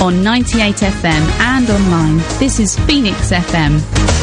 on 98 FM and online. This is Phoenix FM.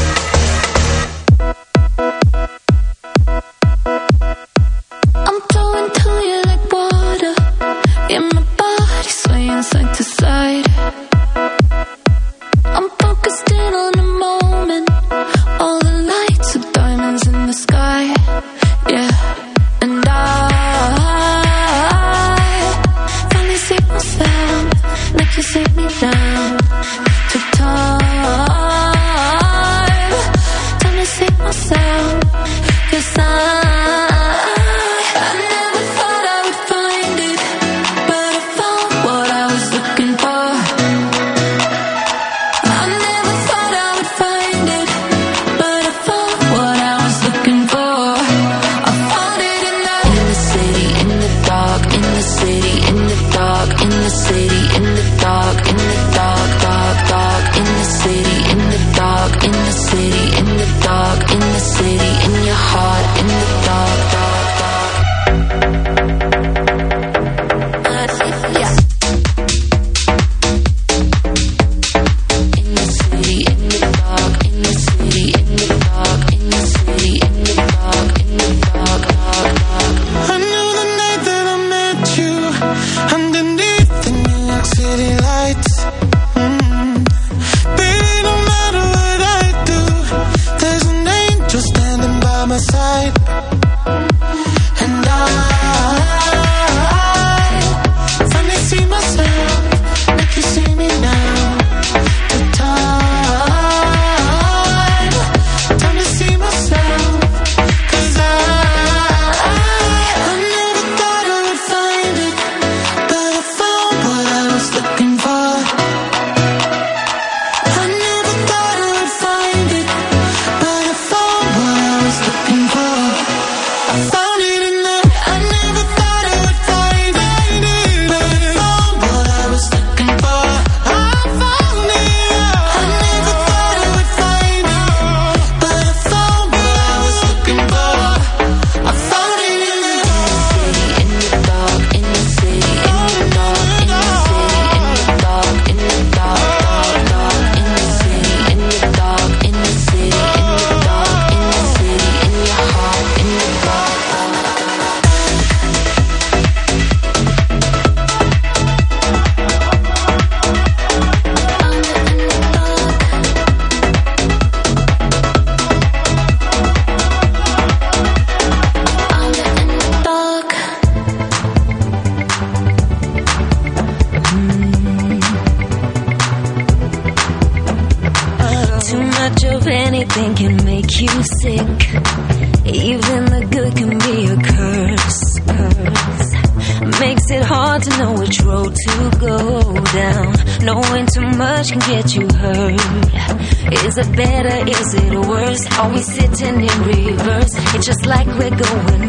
Always sitting in reverse. It's just like we're going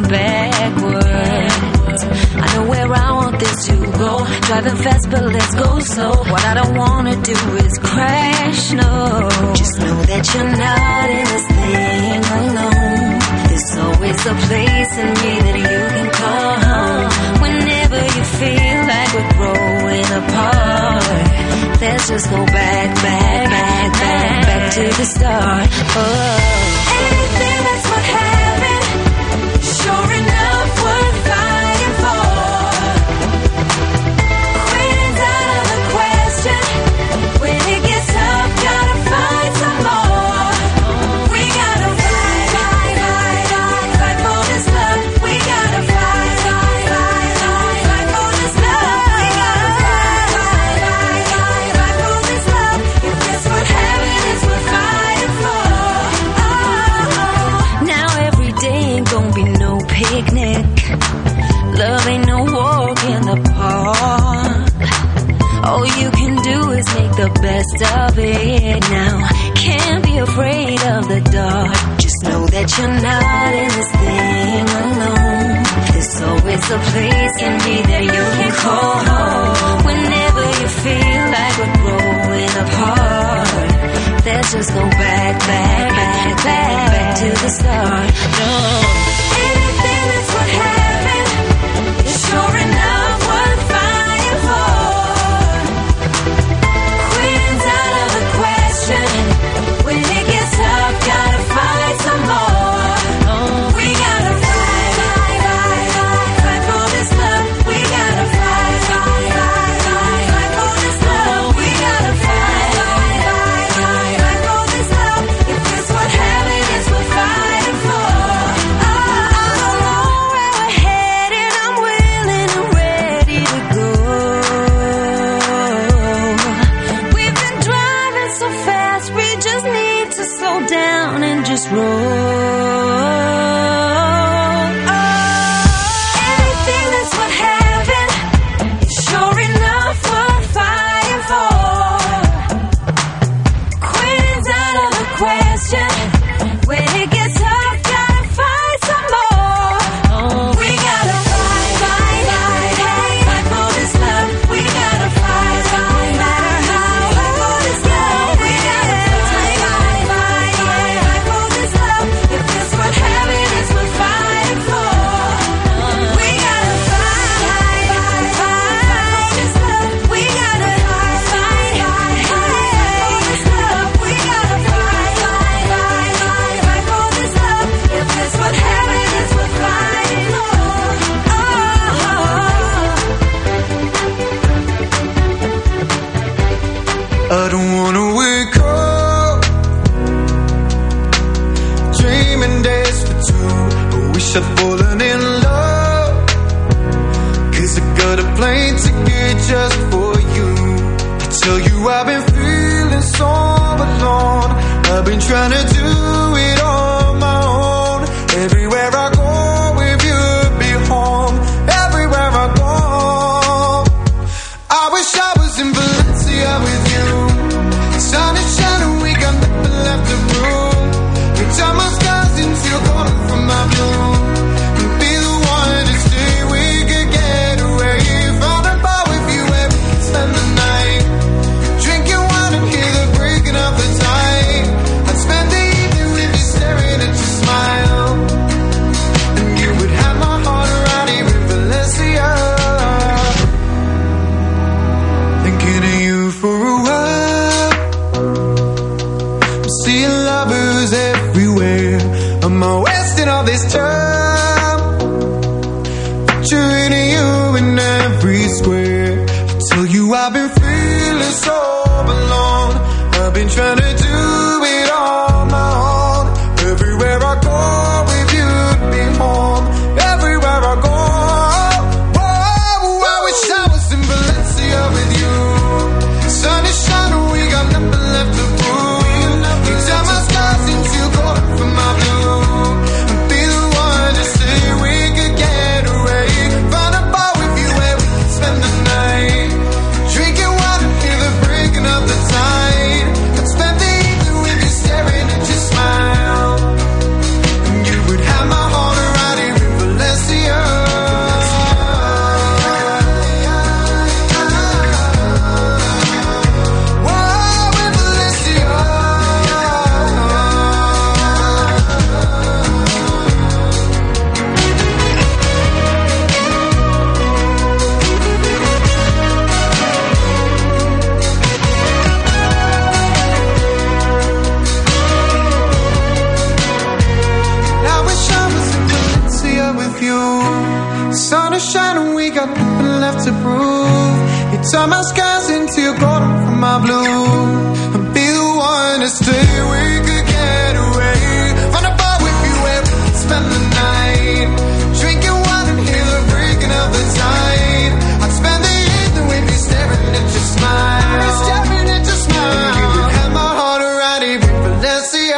backwards. I know where I want this to go. Driving fast, but let's go slow. What I don't wanna do is crash, no. Just know that you're not in this thing alone. There's always a place in me that you can call home. Whenever you feel like we're growing apart, let's just go back to the start. Anything that's worth having, sure enough worth fighting for. Quitting's out of the question. When it gets tough, gotta find some more. We gotta fight for this love. We gotta fight for this love. We gotta fight for this love. If it's worth having, it's worth fighting for. Now every day ain't gonna be no picnic. Love ain't no walk in the park. All you can do is make the best of it now. Can't be afraid of the dark. Just know that you're not in this thing alone. There's always a place in me that you can call home. Whenever you feel like we're growing apart, let's just go back to the start. No. Anything that's worth having is sure enough worth fighting for. wish I was in Valencia with you. The sun is shining, we got nothing left to prove. You turn my skies into your golden from my blue. And be the one to stay, we could get away. Find a bar with you where we can spend the night. Drinking wine and hear the breaking of the tide. I'd spend the evening with you staring at your smile. And you would have my heart around here in Valencia. Thinking of you for a while. I'm seeing lovers everywhere. Am I wasting all this time? Picturing you in every square. I tell you I've been feeling so alone. I've been trying to do it on my own. Everywhere I go with you to be home. Everywhere I go. Whoa, I wish I was in Valencia with you. Sun is shining, we got nothing left to prove. You turn my skies into gold for my blue. And be the one to say we could get away. Find a bar with you where we can spend the night. Drinking wine and hear the breaking of the tide. I'd spend the evening with you staring at your smile. And you would have my heart around here in Valencia. Whoa, in Valencia. I wish I was in Valencia with you. The sun is shining, we got nothing left to prove. You turn my skies into your golden from my blue. And be the one to stay, we could get away. Find a bar with you where we can spend the night. Drinking wine and hear the breaking of the tide. I'd spend the evening with you staring at your smile. Staring at your smile. You would have my heart around here in Valencia.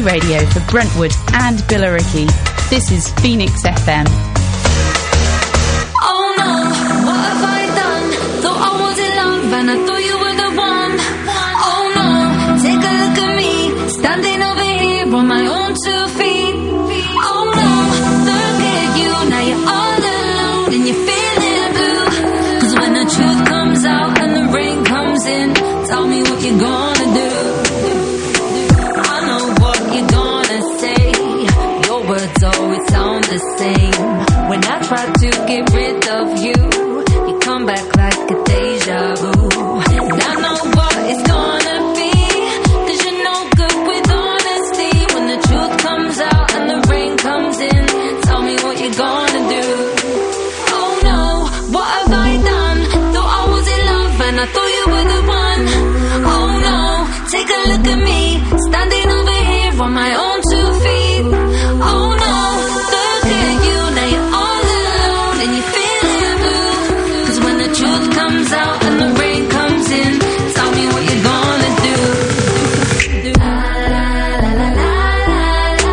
radio for Brentwood and Billericay. This is Phoenix FM. Oh no, what have I done? Thought I was in love and I thought you were the one. Oh no, take a look at me, standing over here on my own 2 feet. Oh no, look at you, now you're all alone and you're feeling blue. 'Cause when the truth comes out and the rain comes in, tell me what you're gonna do. I know what you're gonna say, your words always sound the same. When I try to get rid of you, you come back like a deja vu. And I know what it's gonna be, 'cause you're no good with honesty. When the truth comes out and the rain comes in, tell me what you're gonna do. Oh no, what have I done? Thought I was in love and I thought you were the one. Oh no, take a look at me, standing over here on my own 2 feet. Oh no, look at you, now you're all alone and you're feeling blue. 'Cause when the truth comes out and the rain comes in, tell me what you're gonna do. La la la la la la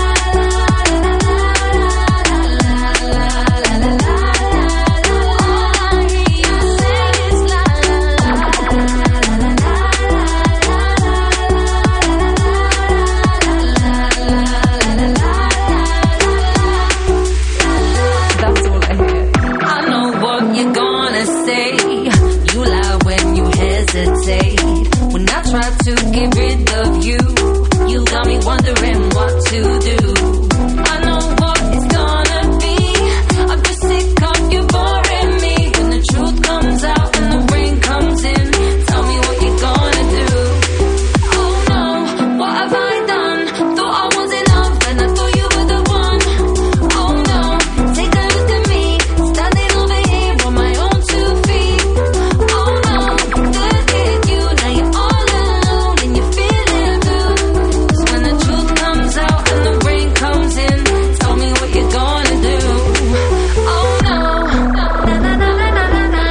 That's all I hear. I know what you're gonna say. You lie when you hesitate. When I try to get rid of you, you got me wondering what to do. I know what it's gonna be. I'm just sick of you boring me. When the truth comes out and the rain comes in, tell me what you're gonna do. Oh no, what have I done? Thought I was in love and I thought you were the one. Oh no, take a look at me, standing over here on my own 2 feet. Oh no, look at you, now you're all alone and you're feeling blue. 'Cause when the truth comes out and the rain comes in, tell me what you're gonna do. Oh no, na na na na na na na.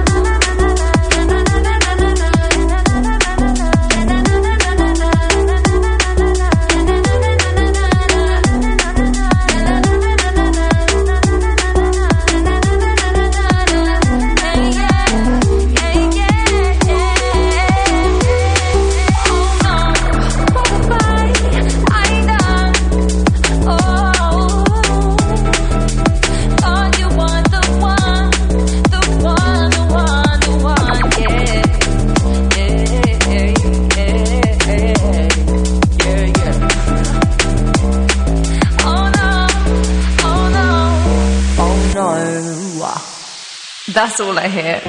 That's all I hear.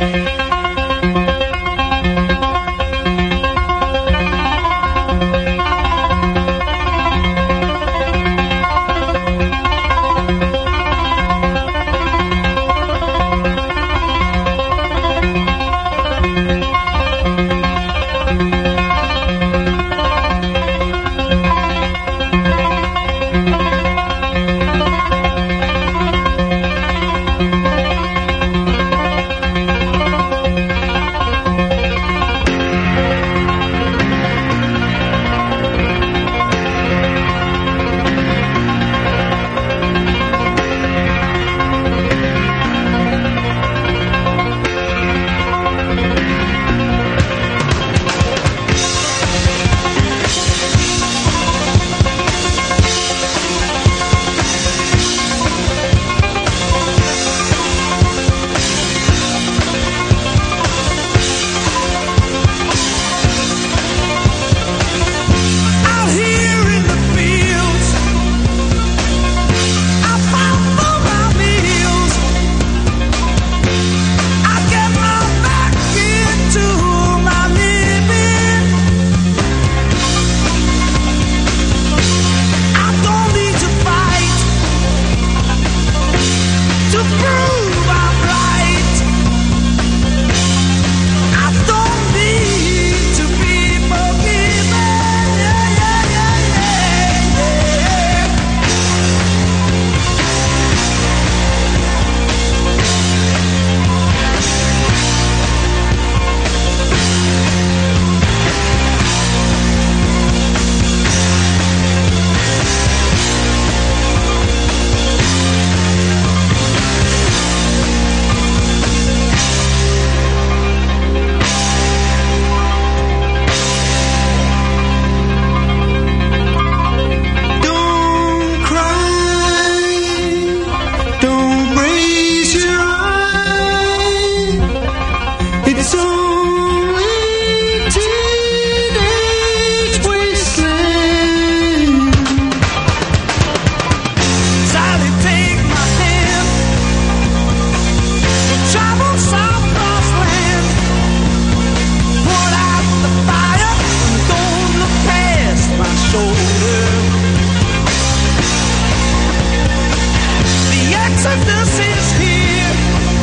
sadness is here.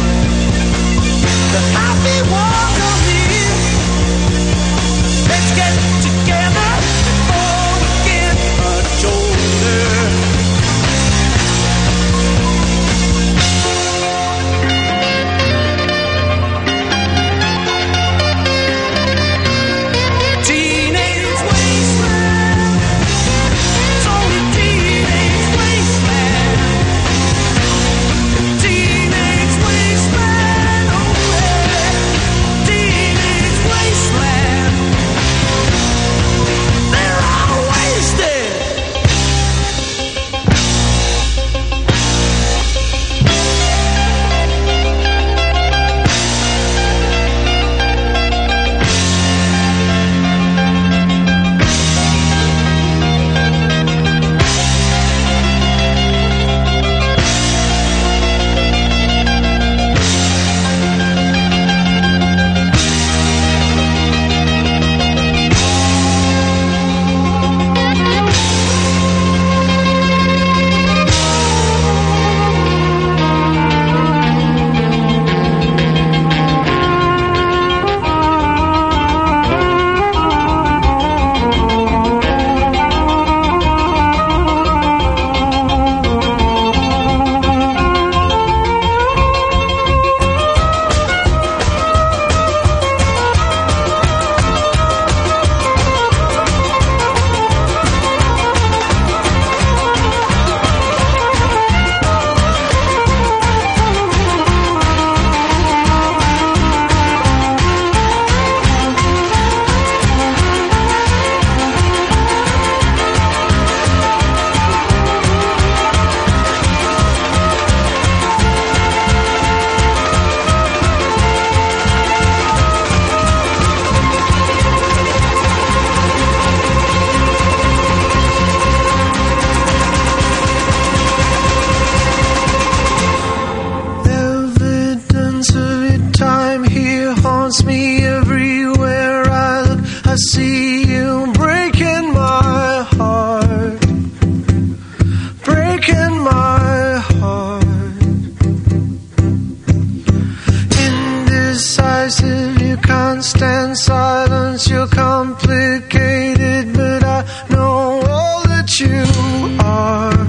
The happy one come here. Let's get together before we get much older. Teenage wasteland. It's only teenage wasteland. Teenage wasteland. Oh yeah. Teenage wasteland. They're all wasted. Evidence of your time here haunts me everywhere I look. I see you breaking my heart, breaking my heart. Indecisive, you can't stand silence. You're complicated, but I know all that you are,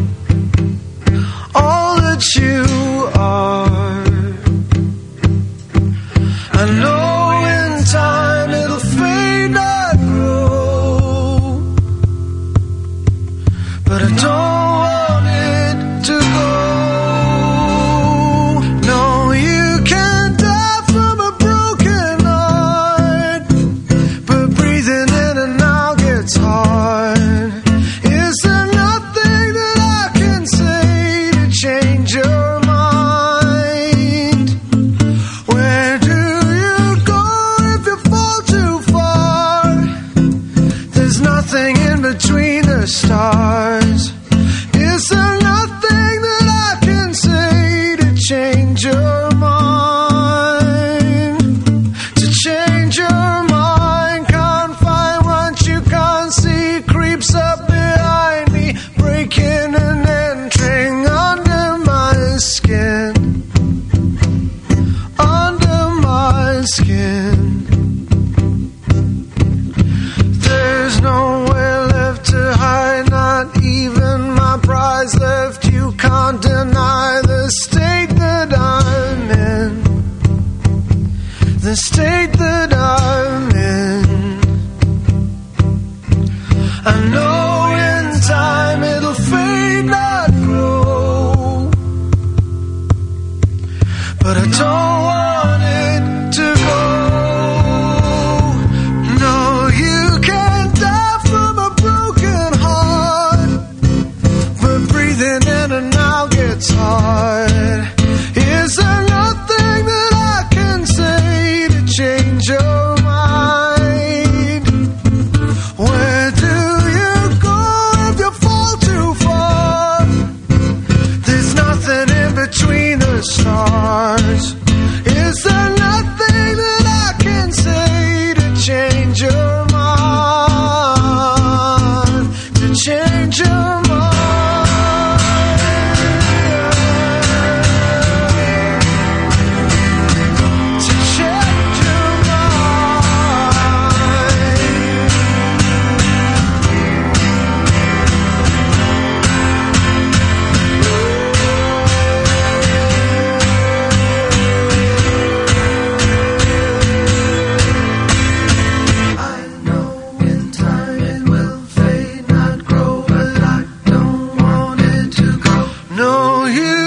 all that you are. I know in time it'll fade, not grow, but I don't want it to go. No, you can't die from a broken heart, but breathing in and out gets hard. Is there nothing that I can say to change your mind? Where do you go if you fall too far? There's nothing in between the stars. Is there nothing that I can say to change your mind? To change your mind, can't find what you can't see. Creeps up behind me, breaking and entering under my skin, under my skin. There's nowhere left to hide, not even my prize left. You can't deny the state that I'm in, the state that I'm in. I know in time it'll fade, not grow, but I don't want it to go. No, you can't die from a broken heart, but breathing in and out gets hard. Is there nothing that I can say to change your mind? Where do you go if you fall too far? There's nothing in between the stars.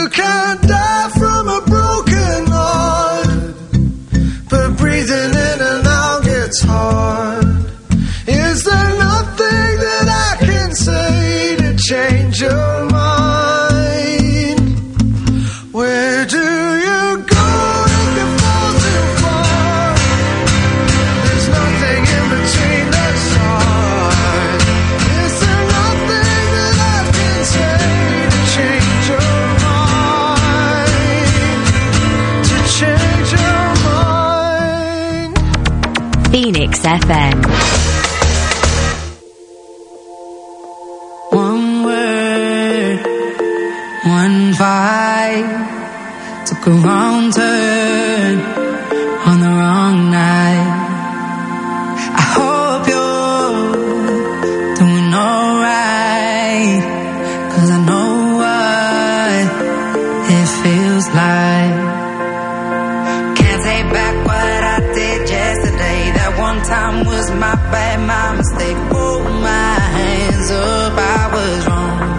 You can't die from a broken heart, but breathing in and out gets hard. Is there nothing that I can say to change your mind? Where do you go if you fall too far? There's nothing in between the stars. Is there nothing that I can say to change your mind? To change your mind? Phoenix FM. One word, one vibe, took a wrong turn on the wrong night. I hope you're doing alright, 'cause I know what it feels like. Can't take back what I did yesterday. That one time was my bad, my mistake. Hold my hands up, I was wrong.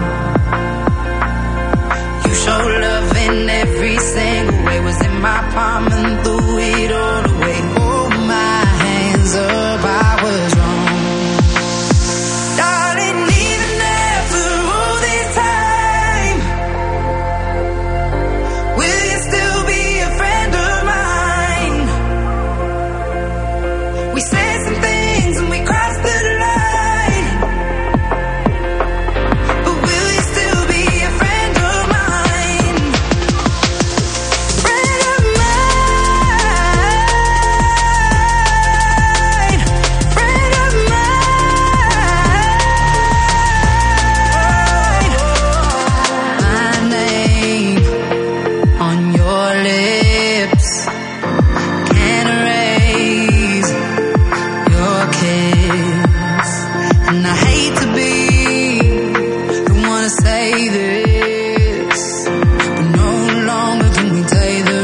You showed love in every single way. Was in my palm and threw it all away. Hold my hands up, I was wrong. Darling, even after all this time, will you still be a friend of mine? We said some things and we crossed the line, but will you still be a friend of mine? Friend of mine, friend of mine. My name on your lips can't erase your kiss, and I hate to be the one to say this, but no longer can we take the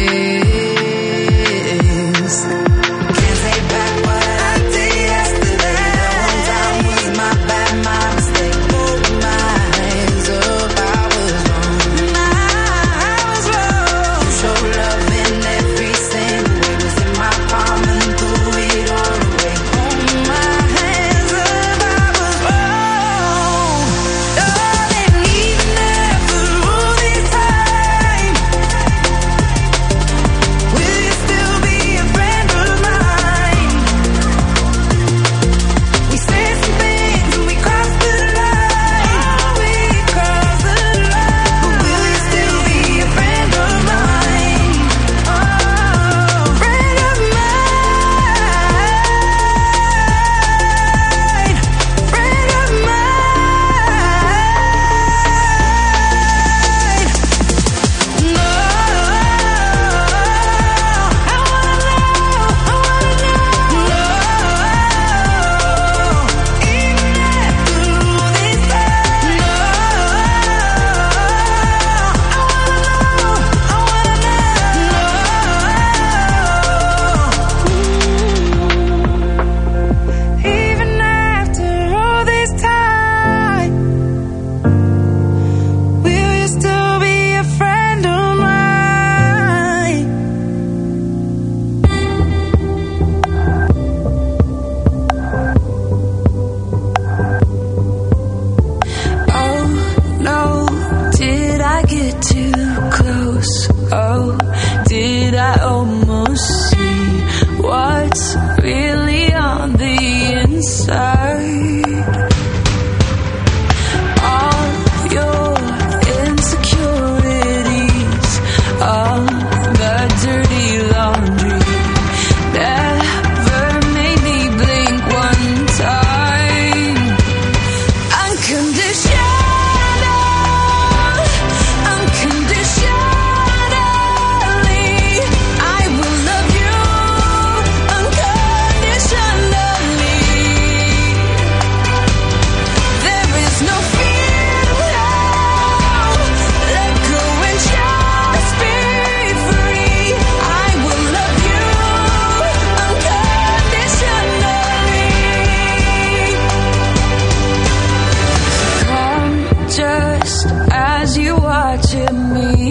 risk. Can't take back what I did yesterday. That one time was my bad, my mistake. Hold my hands up, I was wrong. I was wrong. You showed love in every single way. Was in my palm and threw it all away. Hold my hands up, I was wrong. Darling, even after all this time, will you still be a friend of mine? We said some things and we crossed the line. We crossed the line. But will you still be a friend of mine? Oh, friend of mine, friend of mine. No, I wanna know. No, even after all this time. No, I wanna know. Even after all this time, will you still be a friend of mine? Oh no, did I get too close? Oh, did I almost see what's really on the inside? All your insecurities, all the dirty laundry, never made me blink one time. Unconditionally, I will love you unconditionally. There is no fear now. Let go and just be free. I will love you unconditionally. Come just as you watching me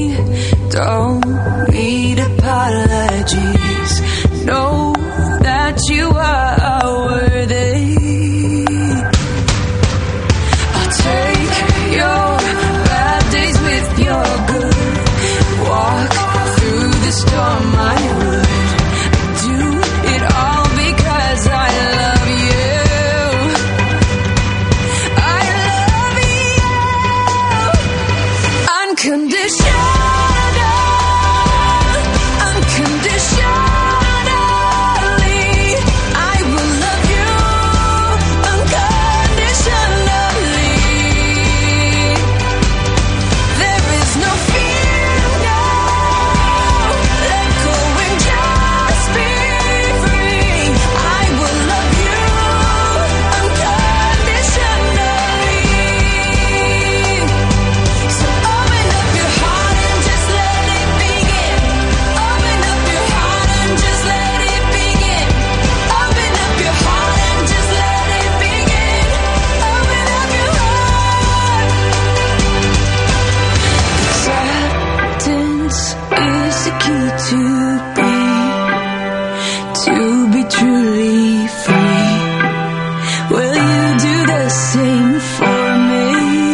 to be truly free. Will you do the same for me?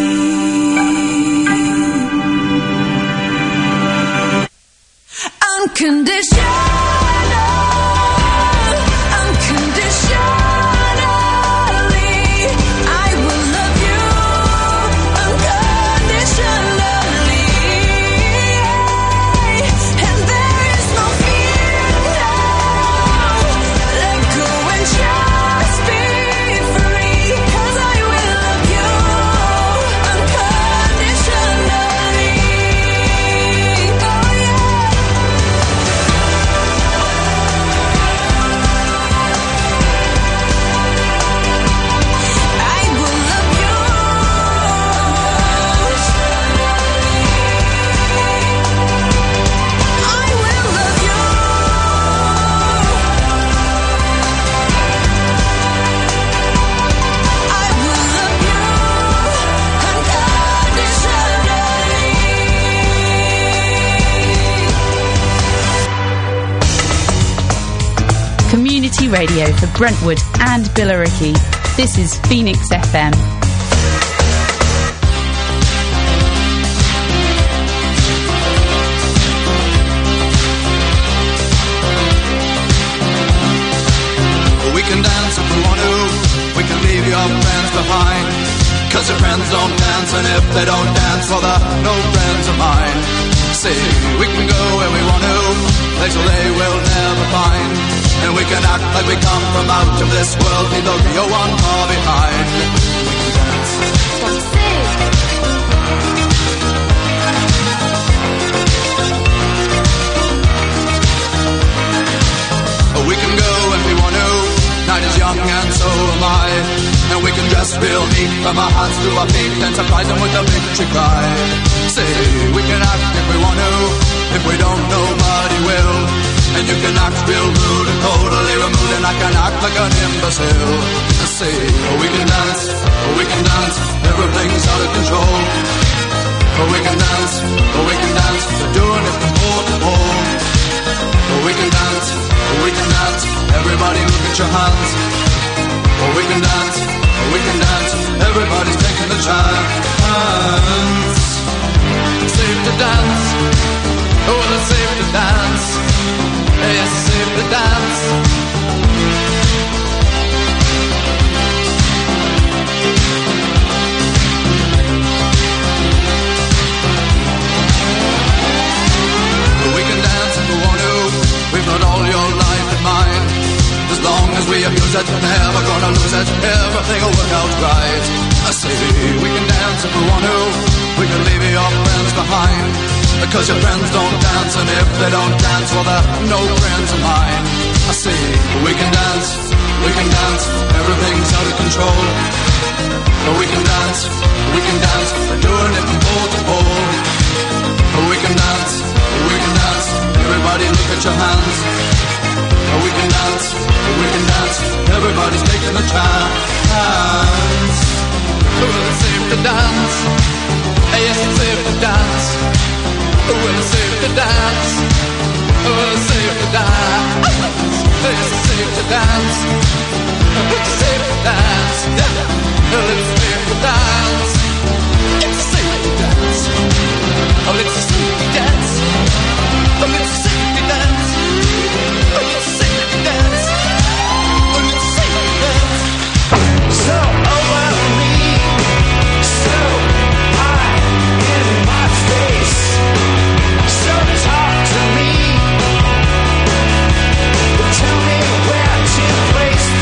Unconditional. Community radio for Brentwood and Billericay. This is Phoenix FM. We can dance if we want to. We can leave your friends behind. 'Cause your friends don't dance, and if they don't dance, well, they're no friends of mine. See, we can go where we want to, places they will never find. And we can act like we come from out of this world, leave the real one far behind. We can dance. We can go if we want to. Night is young and so am I. And we can dress real neat from our hands to our feet and surprise them with a victory cry. Say, we can act if we want to. If we don't, nobody will. And you can act real rude and totally removed, and I can act like an imbecile. Say, we can dance, everything's out of control. We can dance, we're doing it from pole to pole. We can dance, everybody look at your hands. We can dance, everybody's taking the chance. Safe to dance, oh, it's safe to dance. Yes, it's safe to dance. We can dance if we want to. We've got all your life in mind. As long as we abuse it, never gonna lose it. Everything will work out right. I say we can dance if we want to. We can leave your friends behind. Because your friends don't dance, and if they don't dance, well, they're no friends of mine. I say we can dance, everything's out of control. We can dance, we're doing it from pole to pole. We can dance, everybody look at your hands. We can dance, everybody's taking a chance. Well, it's safe to dance, yes, it's safe to dance. Well, it's safe to dance, well, it's safe to dance. Yes, it's safe to dance, it's safe to dance. Well, it's safe to dance, it's safe to dance. Oh, it's safe to dance, oh, it's safe to dance, oh, it's safe to dance, oh, it's safe to dance. So over me, so high in my face. So talk to me, tell me where to place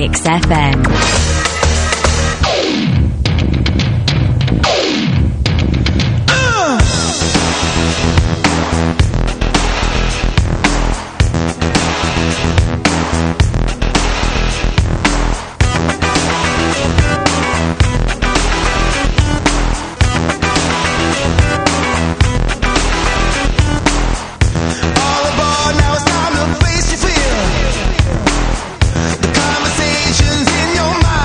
Phoenix FM. Face you feel the conversations in your mind.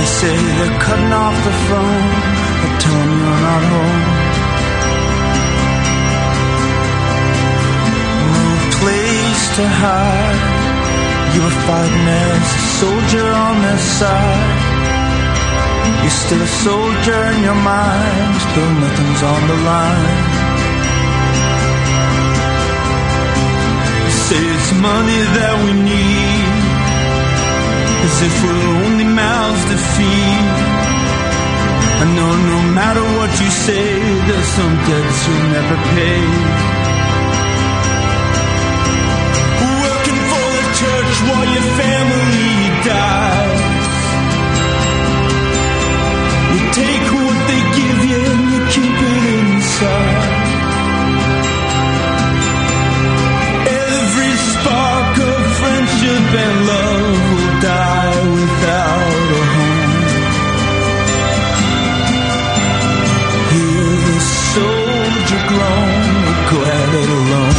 they say they're cutting off the phone, I tell them you're not home. No place to hide, you're fighting as a soldier on their side. You're still a soldier in your mind, though nothing's on the line. You say it's money that we need, as if we're only mouths to feed. I know no matter what you say, there's some debts you'll never pay. Working for the church while your family dies. You take what they give you and you keep it inside. Every spark of friendship and love will die without a home. Hear the soldier groan, we're glad it alone.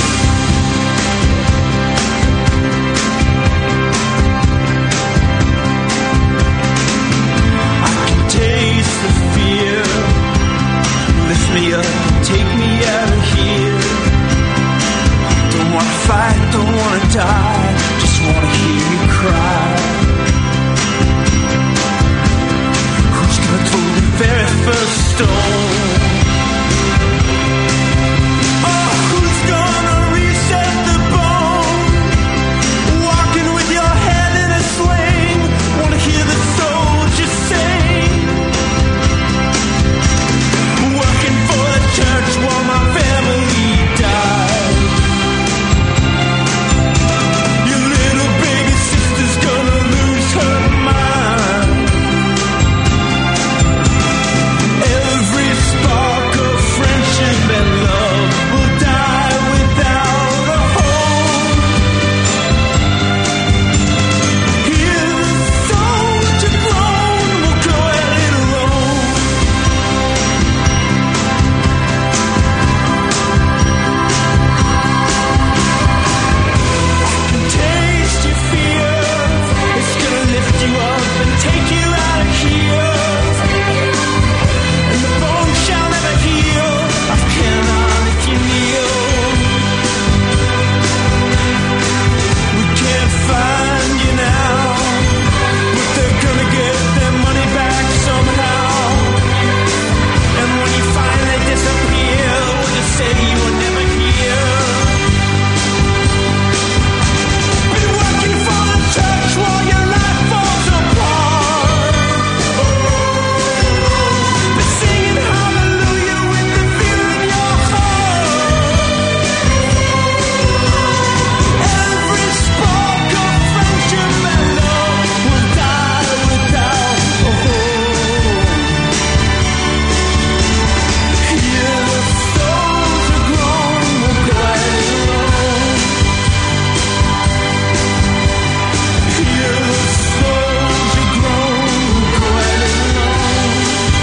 Taste the fear, lift me up, take me out of here. Don't wanna fight, don't wanna die, just wanna hear you cry. Who's gonna throw the very first stone? Oh, who's gonna reset the bone? Walking with your head in a sling, wanna hear the soldiers sing. Church while my family died. Your little baby sister's gonna lose her mind. Every spark of friendship and love will die without a home. Hear the soldier groan, we'll go at it alone. You up and take you out of here, and the bone shall never heal. I cannot if you kneel. We can't find you now, but they're gonna get their money back somehow. And when you finally disappear, we'll just say you were never here. Been working for the church while your life falls apart. Been singing hallelujah with the fear in your heart. Every spark of friendship and love will die without a home. Hear the soldier groan, we'll glide alone. Hear the soldier groan, we'll glide alone.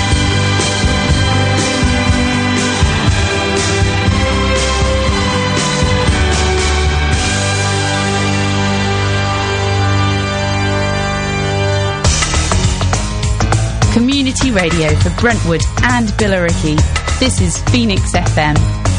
Community radio for Brentwood and Billericay. This is Phoenix FM.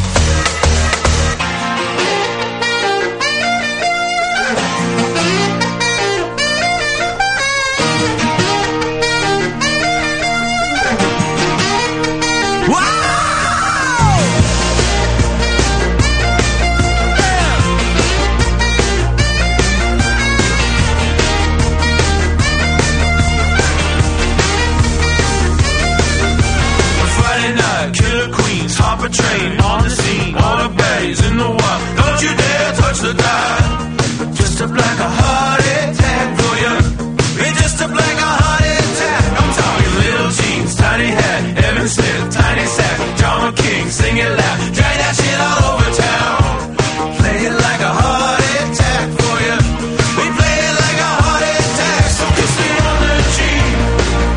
Friday night, killer queens, hop a train on the scene, all the baddies in the wild. Don't you dare touch the dial. Just up like a heart attack for you. It's just up like a heart attack. I'm talking little jeans, tiny hat, Evan Smith, tiny sack, John King, sing it loud, drag that shit all over town. Play it like a heart attack for you. We play it like a heart attack, so kiss me on the cheek.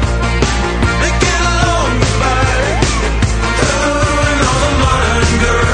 They get along goodbye. And all the modern girls.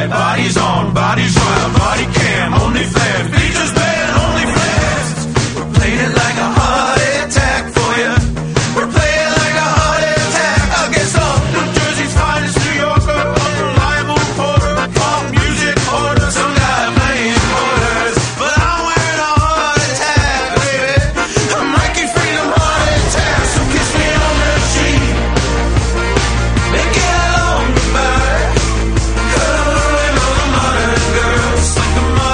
right, bodies on, bodies wild, body cam, only fans, features band, only fans. We're playing it like a heart attack for you. We're playing like a heart attack against all New Jersey's finest New Yorker, unreliable reporter, pop music order, some guy playing quarters. But I'm wearing a heart attack, baby. I'm Mikey Freedom heart attack, so kiss me on the cheek. Make it a long goodbye. Cut away all the modern girls, like the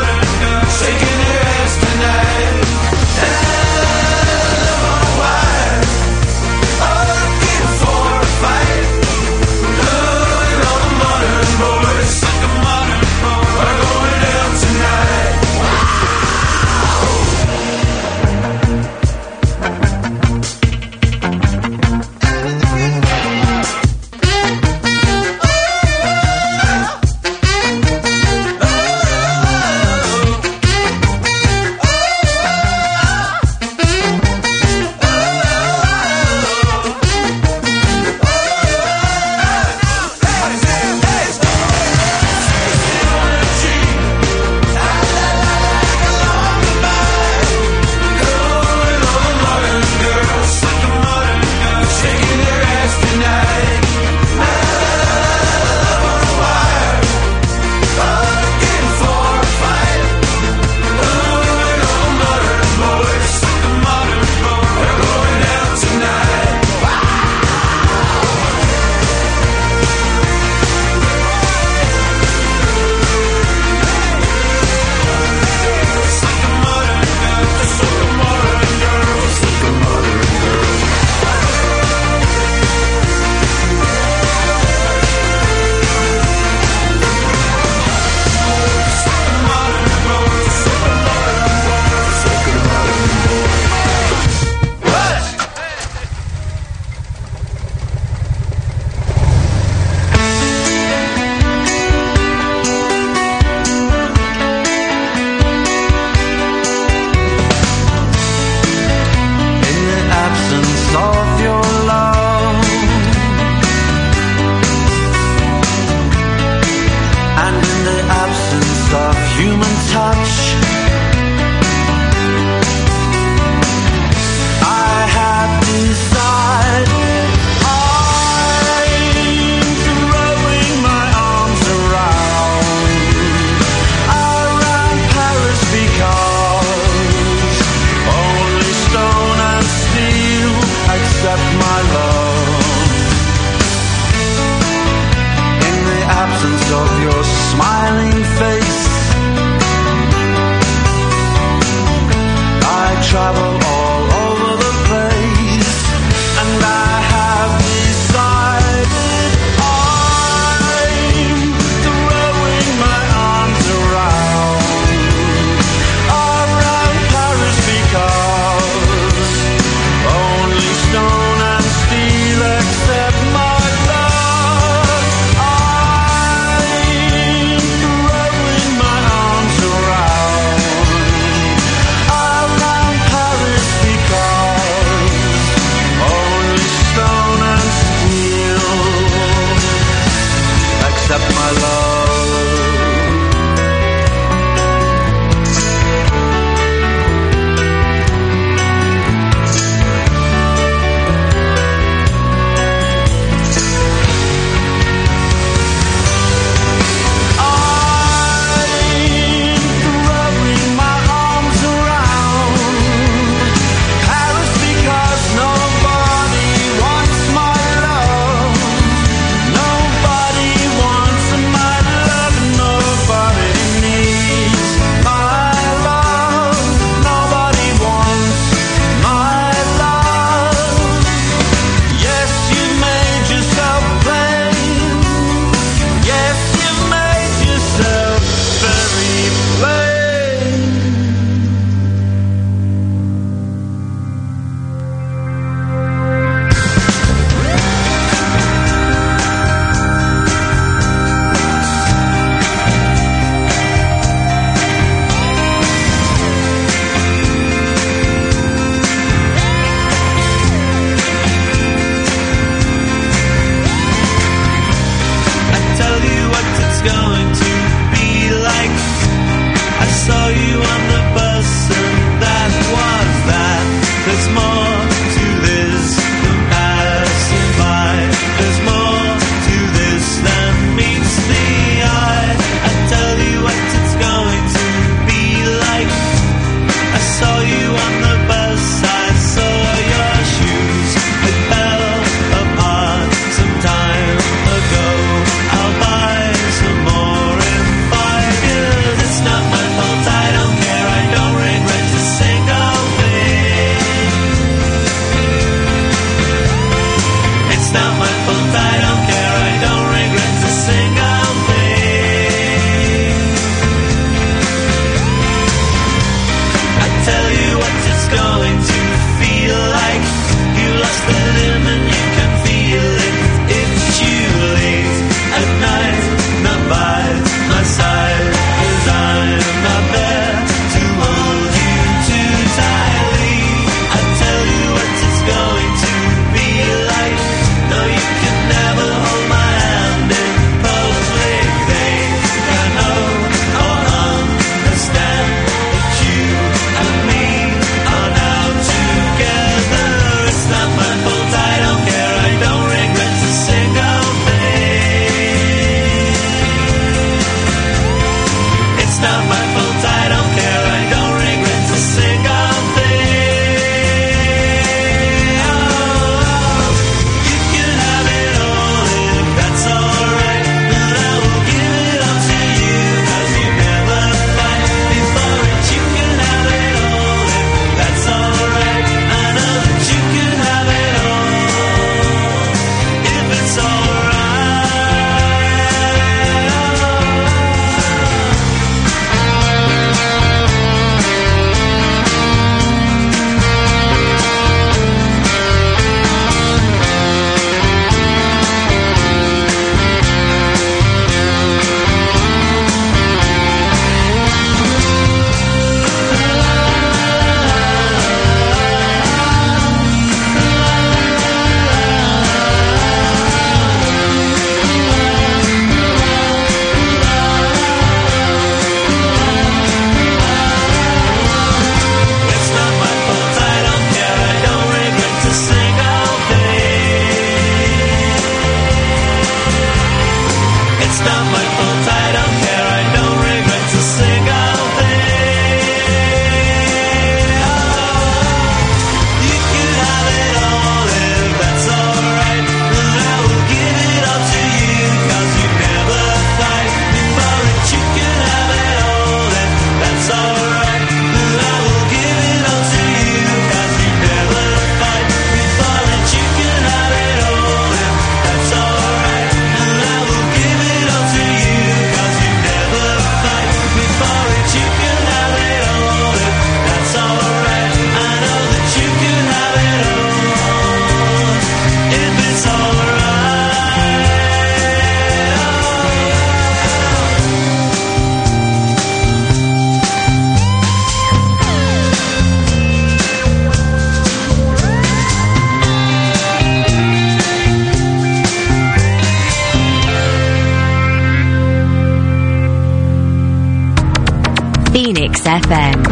FM.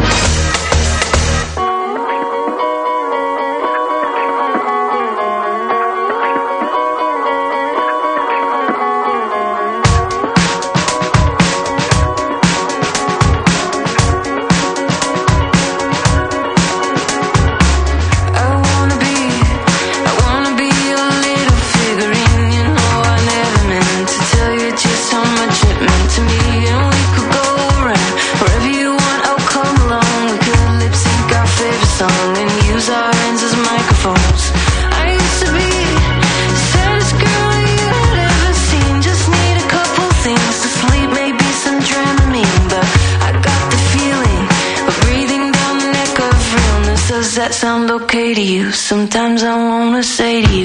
That sound okay to you? Sometimes I wanna say to you,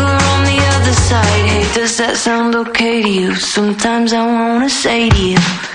does that sound okay to you? Sometimes I wanna say to you,